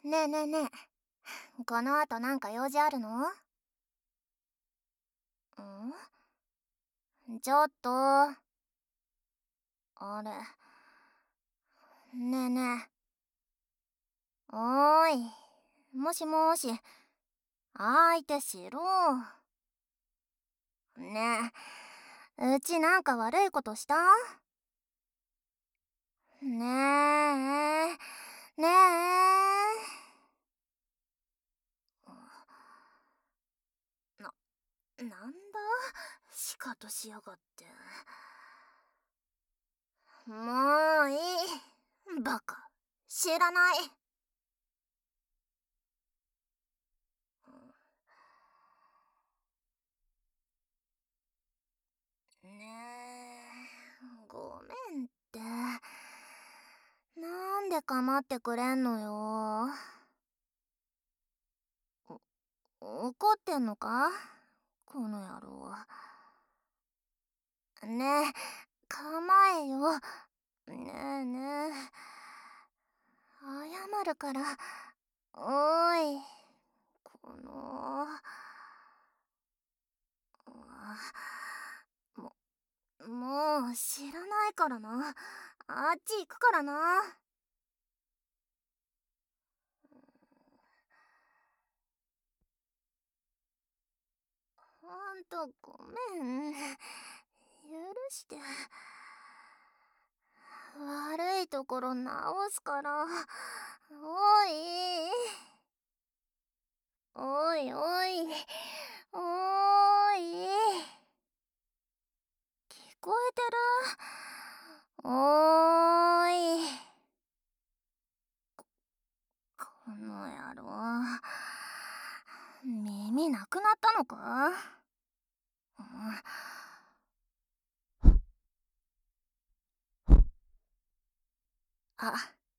ねえねえねえ、この後なんか用事あるの？ちょっと。あれ。ねえねえ。おーい。もしもーし。相手しろ。ねえ、うちなんか悪いことした？ねえ、ねえ。なんだシカトしやがって。もういい。バカ。知らない。ねえ、ごめんって。なんで構ってくれんのよ。怒ってんのかこの野郎。ねえ、構えよ。ねえねえ。謝るから。おーい。この。も、もう知らないからな。あっち行くからな。ほんとごめん。許して。悪いところ直すから。おい。おいおい。おーい。聞こえてる？おーい。この野郎。耳なくなったのか？あ。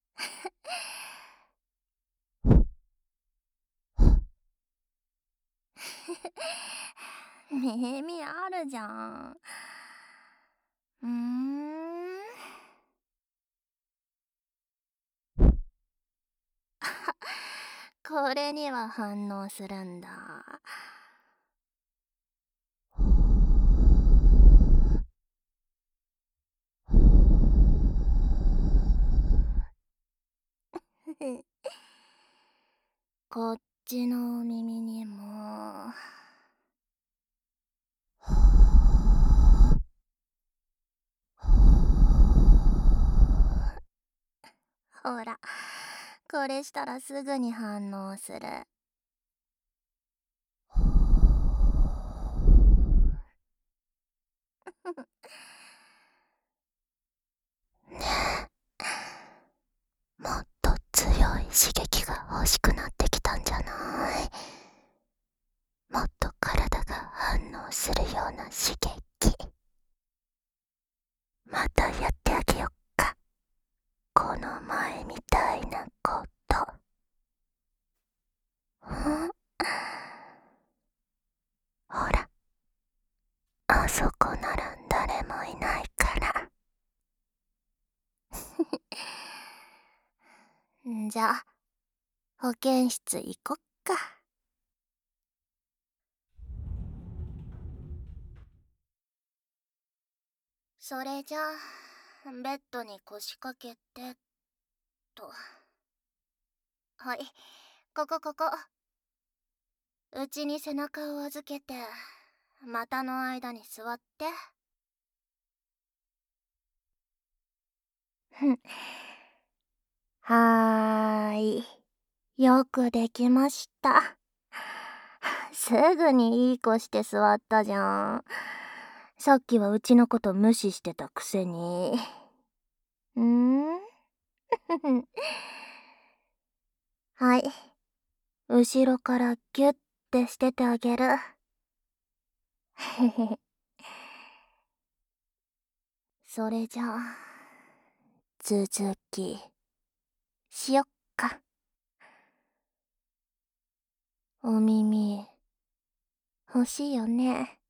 耳あるじゃん。これには反応するんだ。こっちの耳にも。ほら、これしたらすぐに反応する。もっと強い刺激が欲しくなってきたんじゃない？もっと体が反応するような刺激。またやってあげよっか。この前みたいなこと。ほら、あそこなら誰もいないから。じゃあ、保健室行こっか。それじゃあ、ベッドに腰掛けて、と。はい、ここ。うちに背中を預けて、股の間に座って。はーい。よくできました。すぐにいい子して座ったじゃん。さっきはうちのこと無視してたくせに。はい。後ろからギュッてしててあげる。それじゃあ、続き、しよっか。お耳、欲しいよね。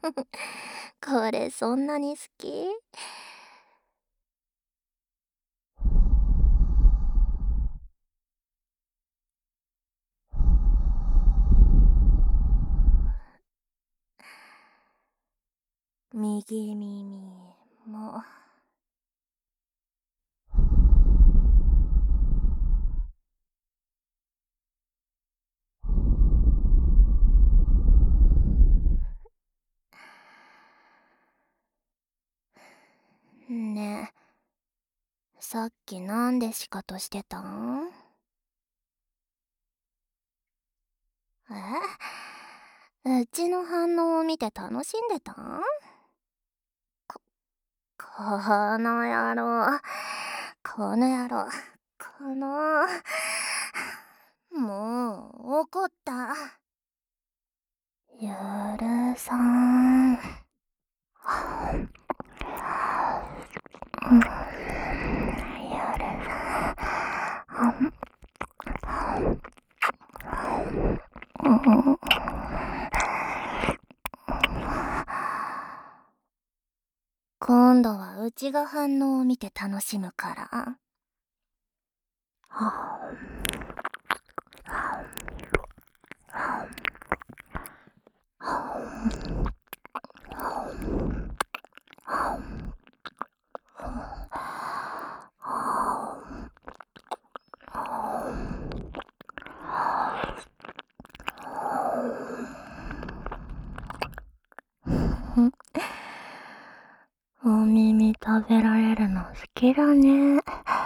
これそんなに好き？右耳も。ねえ、さっきなんでシカトしてたん？うちの反応を見て楽しんでたん？この野郎、この野郎、この、もう怒った。許さん。今度はうちが反応を見て楽しむから。お耳食べられるの好きだね。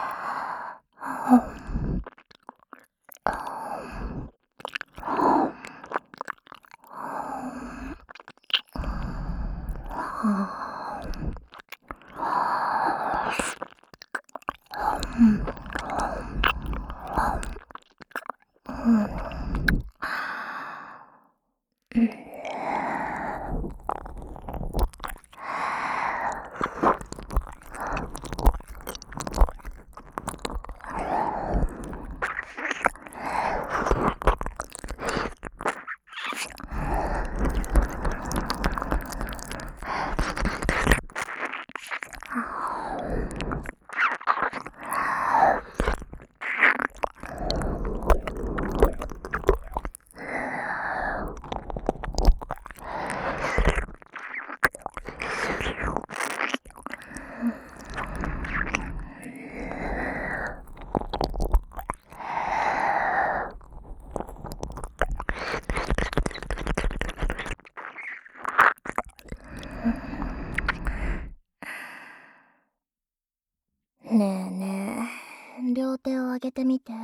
ねえねえ、両手を上げてみて。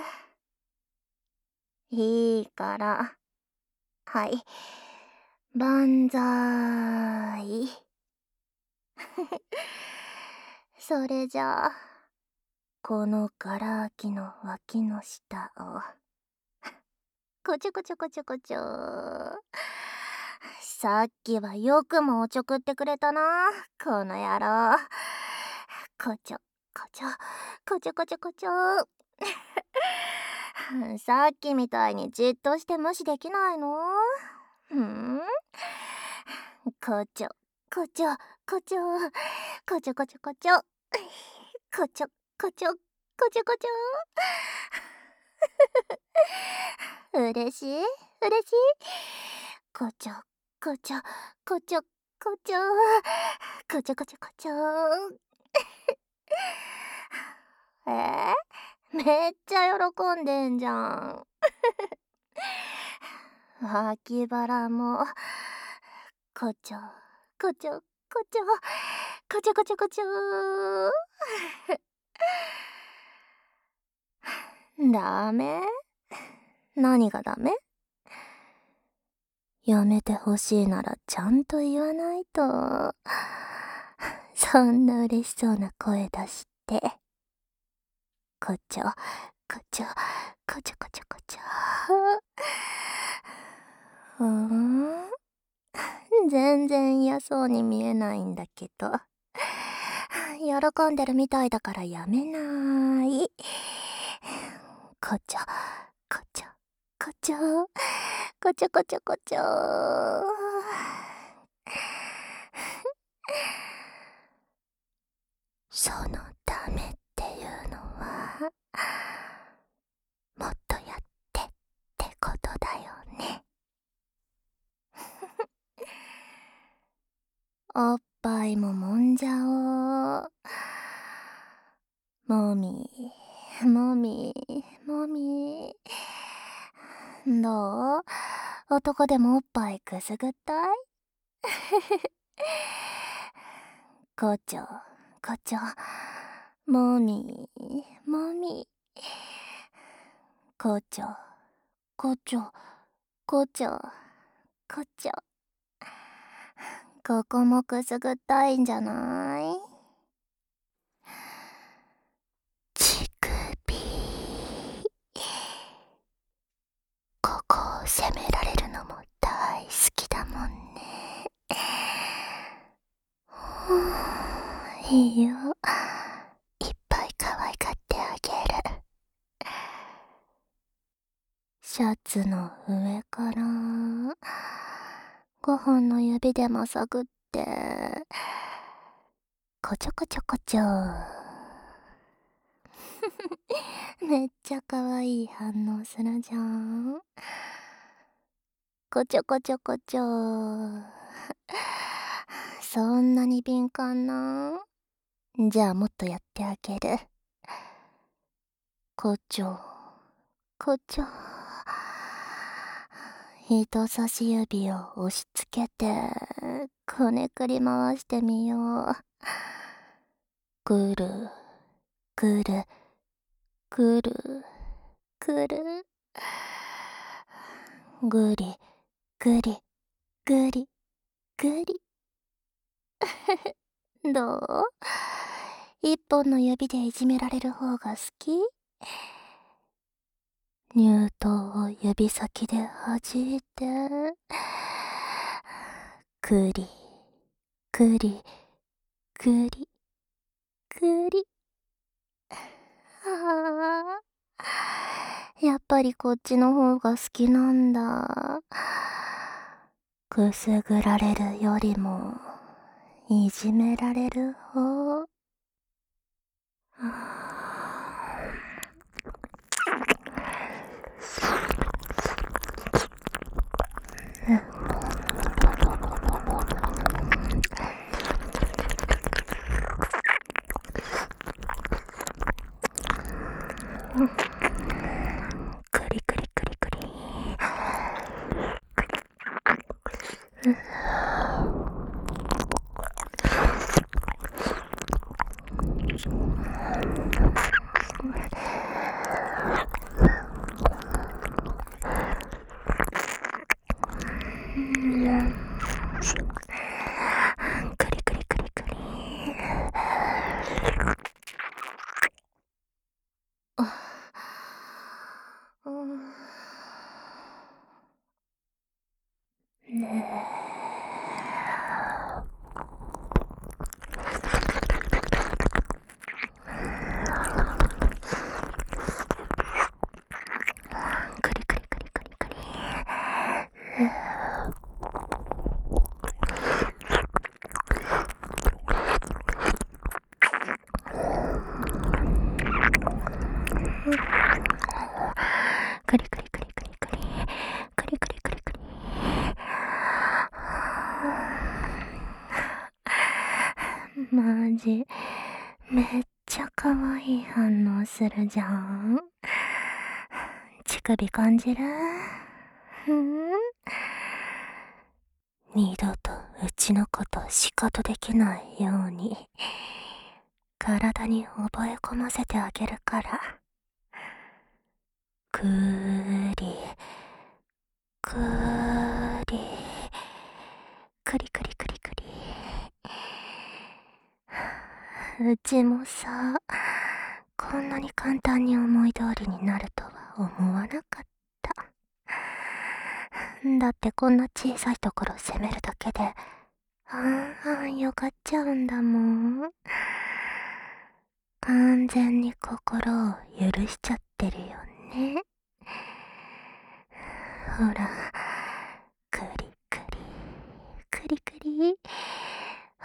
いいから。はい。万歳。それじゃあ、このガラ空きの脇の下を、こちょこちょこちょこちょ。さっきはよくもおちょくってくれたな、この野郎。こちょ、こちょ、こちょこちょこちょ。さっきみたいにじっとして無視できないの？こちょ、こちょ、こちょ、こちょこちょこちょ。こちょ、こちょ、こちょこちょ。嬉しい？嬉しい？こちょ、こちょ、こちょ、こちょ、こちょこちょこちょ。めっちゃ喜んでんじゃん。脇腹も、こちょ、こちょ、こちょ、こちょこちょこちょ。ダメ？何がダメ？やめてほしいならちゃんと言わないと。そんな嬉しそうな声出して。こちょ、こちょ、こちょこちょこちょ。全然嫌そうに見えないんだけど。喜んでるみたいだからやめない。こちょ、こちょ、こちょ、こちょこちょこちょ。 そのためっていうのは、もっとやってってことだよね。おっぱいも揉んじゃおう。もみ、もみ、もみ。どう？男でもおっぱいくすぐったい？こちょ、こちょ、もみ、もみ。こちょ、こちょ、こちょ、こちょ。ここもくすぐったいんじゃない？乳首。ここを責められるのも大好きだもんね。いいよ。いっぱい可愛がってあげる。シャツの上から5本の指でも探ってこちょこちょこちょ。めっちゃ可愛い反応するじゃん。こちょこちょこちょ。そんなに敏感な？じゃあもっとやってあげる。こちょこちょ。人差し指を押し付けてこねくり回してみよう。ぐるぐるぐるぐる。ぐりぐりぐりぐり。どう？一本の指でいじめられる方が好き？乳頭を指先で弾いてぐりぐりぐりぐり。ああ、やっぱりこっちの方が好きなんだ。くすぐられるよりもいじめられる方。くりくりくりくり。くりくりくりくり。くりくりくりくりくり。くりくりくりくりくりくりくりくりくり。マジめっちゃ可愛い反応するじゃん。乳首感じる？二度とうちのこと仕方できないように体に覚え込ませてあげるから。くーりくーりくりくりくりくり。うちもさ、こんなに簡単に思い通りになるとは思わなかった。だってこんな小さいところ攻めるだけでよがっちゃうんだもん。完全に心を許しちゃってるよね。ほら、くりくりくりくり。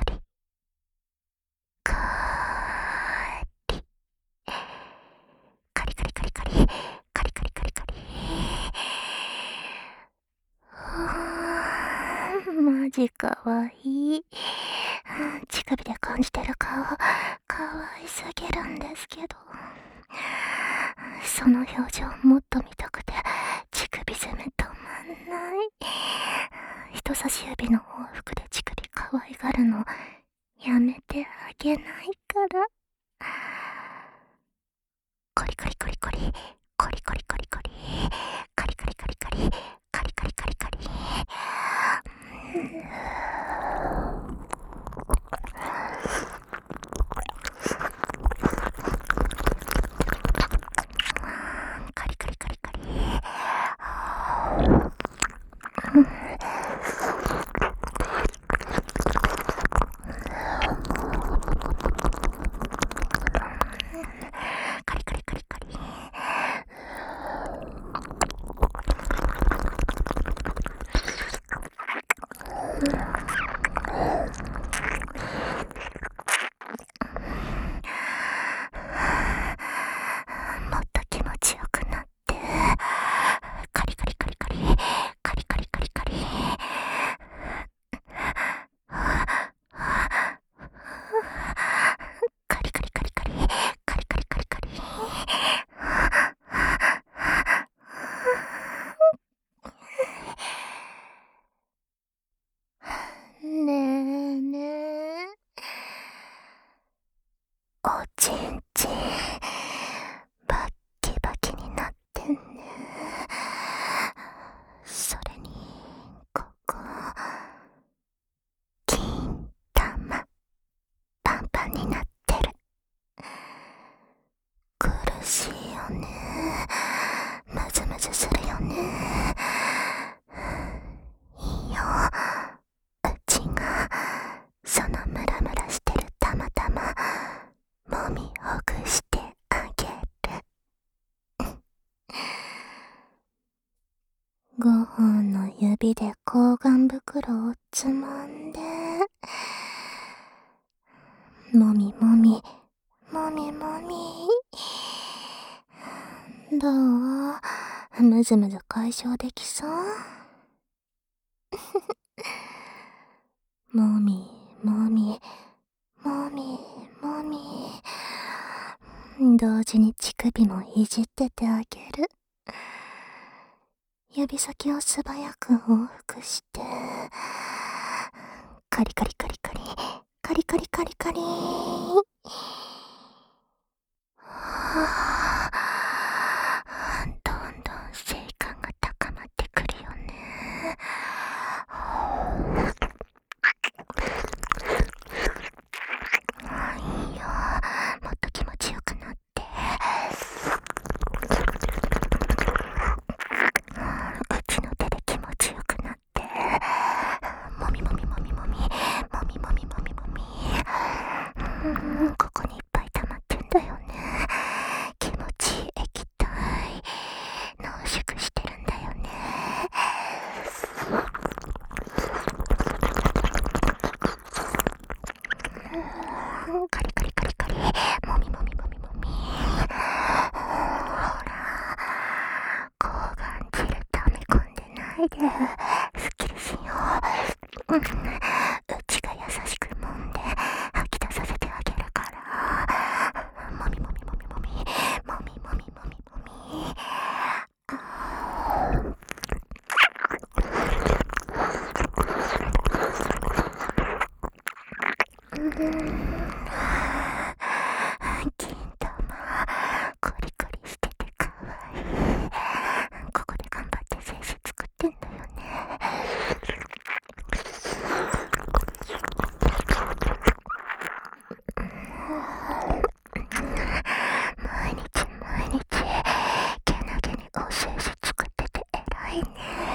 リカリカリカリカリカリカリカリカリカリカリ。マジかわいい。乳首で感じてる顔かわいすぎるんですけど、その表情もっと見たくて乳首攻め止まんない。人差し指の往復で乳首可愛がるのやめてあげないから。コリコリコリコリコリコリコリコリカリカリカリカリカリカリカリカリ。カリカリカリカリ。カリカリカリカリ。もっと気持ちよくなってカリカリカリカリカリカリカリカリ。カリカリカリカリカリカリカリカリ。ねえねえ、おちんちんバッキバキになってんね。それにここ金玉パンパンになってる。苦しいよね。ムズムズするよね。いいよ、うちがそのムラムラしてる玉指で睾丸袋をつまんで、もみもみ、もみもみ。どう？むずむず解消できそう？もみもみ、もみもみ。同時に乳首もいじっててあげる。指先を素早く往復して、カリカリカリカリ、カリカリカリカリ。どんどん性感が高まってくるよね。いいよ、もっと気持ちよくなって。うちの手で気持ちよくなって。もみもみもみもみ、もみもみもみもみ。ここにいっぱい溜まってんだよね。気持ちいい液体濃縮してるんだよね。カリカリカリカリ、もみもみもみもみ。ほら、睾丸汁溜め込んでないで、すっきりしよう。うちが優しく揉んで吐き出させてあげるから。もみもみもみもみ、もみもみもみもみ。金玉コリコリしててかわいい。ここで頑張って精子作ってんだよね。毎日毎日けなげにお精子作ってて偉いね。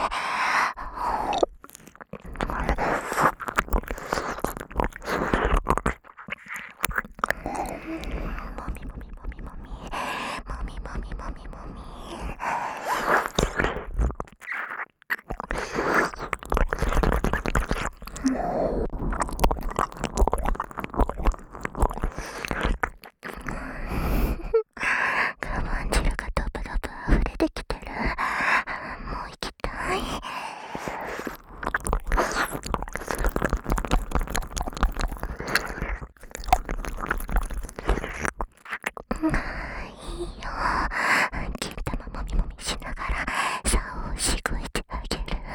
もみもみもみもみ、もみもみもみもみ。我慢汁がドブドブ溢れてきてる。もう行きたい。いいよ。金玉もみもみしながら竿をしごいてあげる。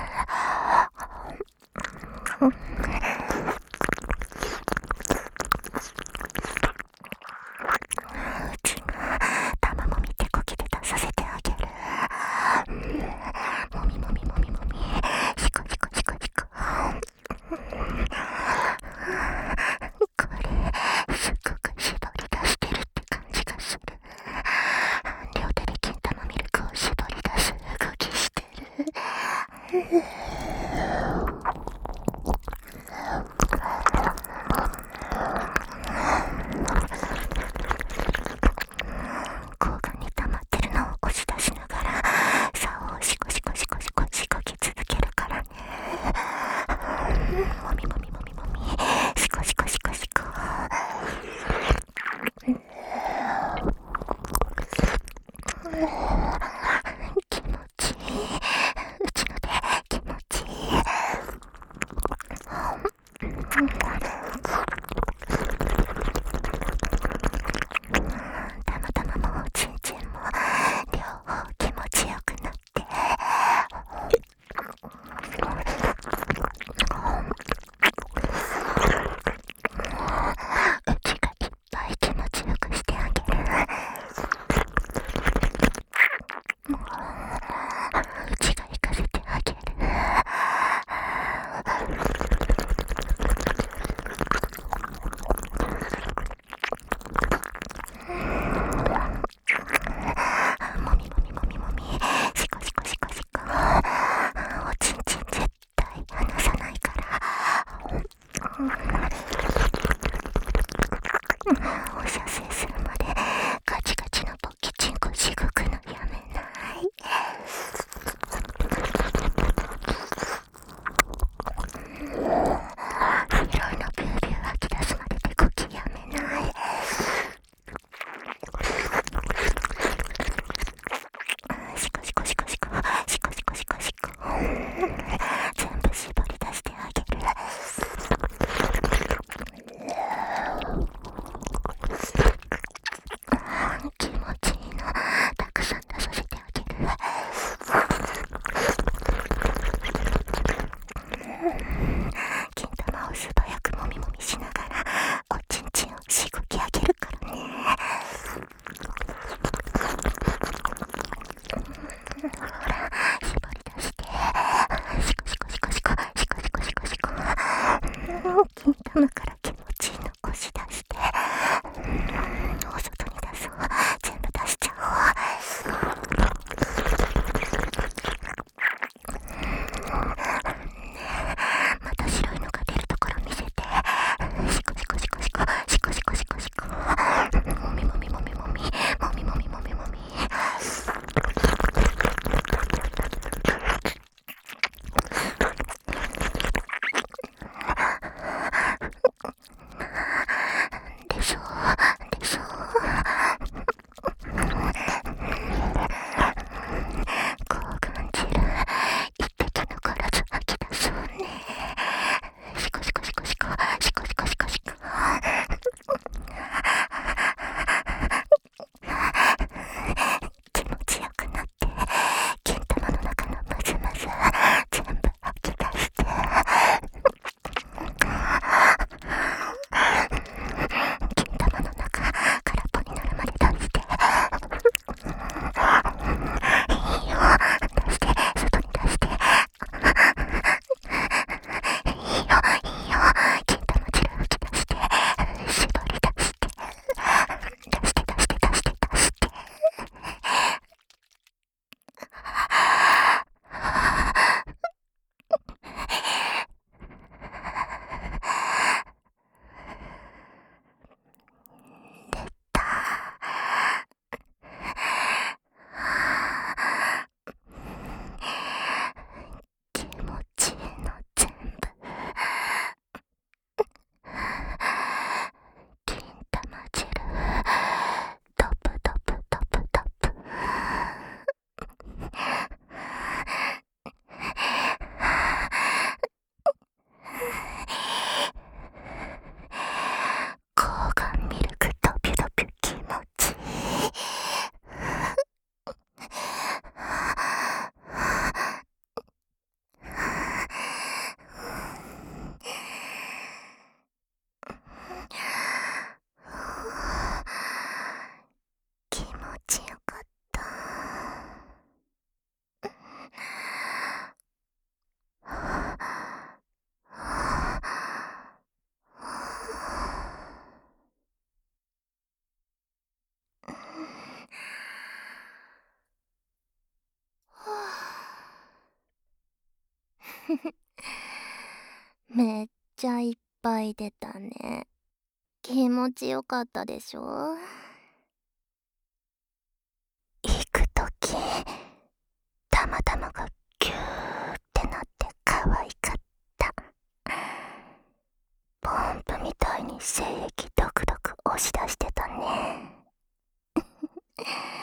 うちが玉もみ手こきで出させてあげる。もみもみもみもみ、しこしこしこしこ。これすっごく絞り出してるって感じがする。両手で金玉ミルクを絞り出す動きしてる。睾丸に溜まってるのを押し出しながら竿をシコシコシコシコしこき続けるからね。もみもみもみもみ、シコシコシコシコ。気持ちいい。うちの手気持頭から気持ちいいの押し出して、お外に出そう。全部出しちゃおう。また白いのが出るところ見せて。シコシコシコシコシコシコシコシコ。もみもみもみもみもみもみもみもみ。でしょでしょ。こう感じる。一滴残らず吐き出そうね。シコシコシコシコシコシコシコシコ。気持ちよくなって、金玉の中のムズムズ全部吐き出して、金玉の中空っぽになるまで出して、いいよ、出して、外に出して、いいよいいよ、金玉汁吹き出して、絞り出して、出して出して出して出して。気持ちいいの全部金玉汁トプトプトプトプ。交換ミルクトピュトピュ気持ちいい。気持ちよかった。めっちゃいっぱい出たね。気持ちよかったでしょ。行くときたまたまがギューってなって可愛かった。ポンプみたいに精液ドクドク押し出してたね。